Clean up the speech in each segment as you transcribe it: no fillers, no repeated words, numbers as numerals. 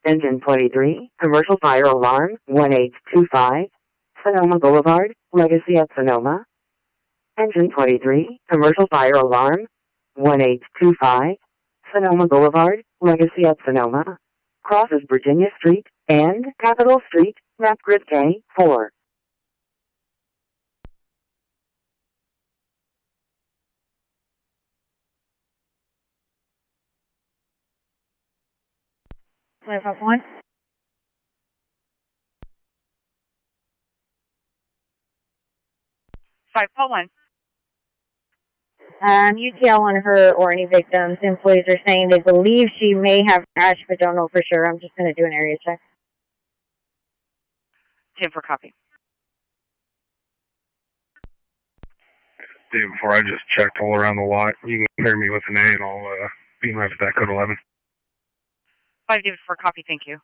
Engine 23, commercial fire alarm, 1825, Sonoma Boulevard, Legacy at Sonoma. Engine 23, commercial fire alarm, 1825, Sonoma Boulevard, Legacy at Sonoma. Crosses Virginia Street and Capitol Street, map grid K4. One. UTL on her or any victims. Employees are saying they believe she may have crashed, but don't know for sure. I'm just going to do an area check. 10 for copy. Day before, I just checked all around the lot. You can hear me with an A, and I'll be left at that code 11. 5 David for copy, thank you.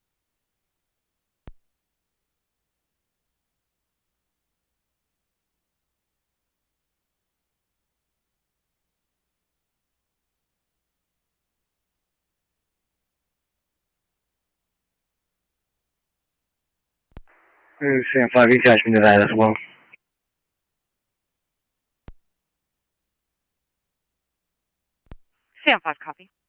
Sam 5, you attach me to that as well. Sam 5, copy.